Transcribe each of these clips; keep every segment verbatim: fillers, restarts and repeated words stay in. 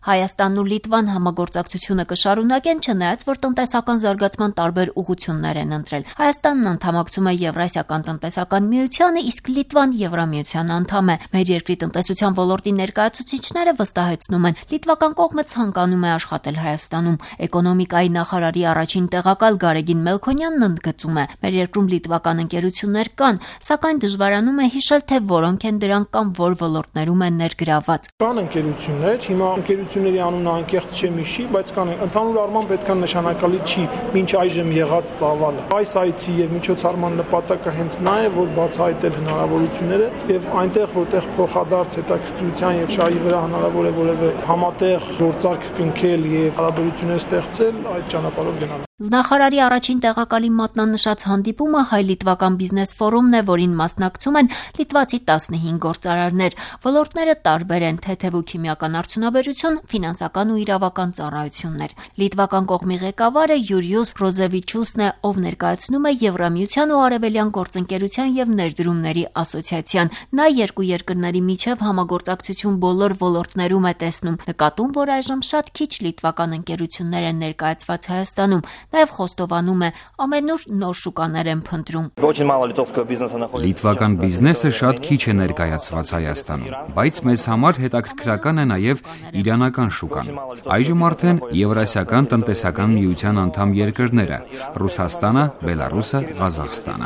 Հայաստանն ու Լիտվան համագործակցությունը կշարունակեն, չնայած որ տնտեսական զարգացման տարբեր ուղղություններ են ընտրել։ Հայաստանն անդամակցում է Եվրասիական տնտեսական միությանը, իսկ Լիտվան Եվրամիության անդամ է։ Մեր երկրի տնտեսության ոլորտի ներկայացուցիչները վստահեցնում են, լիտվական կողմը ցանկանում է աշխատել Հայաստանում։ Էկոնոմիկայի նախարարի առաջին տեղակալ Գարեգին Մելքոնյանն ընդգծում է, մեր երկրում լիտվական ընկերություններ կան, սակայն դժվարանում է հիշել, թե որոնք են դրանք կամ որ ոլորտներում են ներգրավված։ Կան ընկերություններ, հիմա ընկերությունների անունը անկեղծ չեմ հիշի, բայց կան ընդհանուր առմամբ պետք է նշանակալի չի մինչ այժմ եղած ծավալը։ Այս այցի եւ միջոցառման նպատակը հենց նա է, որ բացահայտել հնարավորությունները եւ այնտեղ, որտեղ փոխադարձ հետաքրքրության եւ շահի վրա հնարավոր է որևէ համատեղ գործարք կնքել եւ հարաբերություններ ստեղծել, այդ ճանապարհով գնալ։ Նախարարի առաջին տեղակալի մատնանշած հանդիպումը հայ-լիտվական բիզնես ֆորումն է, որին մասնակցում են լիտվացի տասնհինգ գործարարներ։ Ոլորտները տարբեր են՝ թեթև ու քիմիական արդյունաբերություն, ֆինանսական ու իրավական ծառայություններ։ Լիտվական կողմի ղեկավարը Յուրիուս Ռոզևիչուսն է, ով ներկայացնում է Եվրամիության ու Արևելյան գործընկերության եւ ներդրումների ասոցիացիան։ Նա երկու երկրների միջև համագործակցություն բոլոր ոլորտներում է տեսնում, նկատում, որ այժմ շատ քիչ լիտվական ընկերություններ են ներկայացված Հայաստանում։ Նաև խոստովանում է, ամենուր նոր շուկաներ են փնտրում։ Լիտվական բիզնեսը շատ քիչ է ներկայացված Հայաստանում, բայց մեզ համար հետաքրքրական է նաև իրանական շուկան։ Այժմ արդեն Եվրասիական տնտեսական միության անդամ երկրները՝ Ռուսաստանը, Բելարուսը, Ղազախստանը։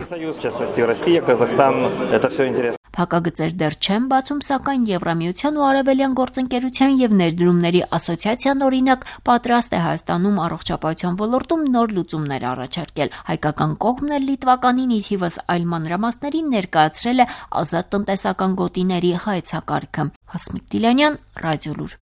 Փակագծեր դեռ չեն բացում, սակայն Եվրամիության ու Արևելյան գործընկերության եւ ներդրումների ասոցիացիան օրինակ պատրաստ է Հայաստանում առողջապահության ոլորտում նոր լուծումներ առաջարկել։ Հայկական կողմն էլ լիտվականին ի թիվս այլ մանրամասներին ներկայացրել է ազատ տնտեսական գոտիների հայեցակարգը։ Հասմիկ Դիլանյան, Ռադիոլուր։